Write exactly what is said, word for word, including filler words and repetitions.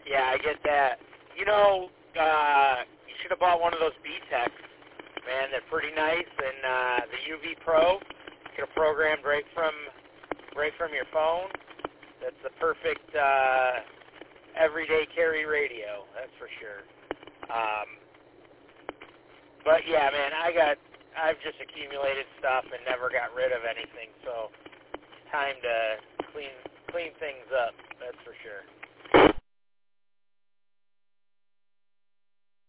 Yeah, I get that. You know, uh, you should have bought one of those B-Techs, man. They're pretty nice, and uh, the U V Pro, you could have programmed right from right from your phone. That's the perfect uh, everyday carry radio, that's for sure. Um, but yeah, man, I got, I've just accumulated stuff and never got rid of anything, so it's time to clean clean things up, that's for sure.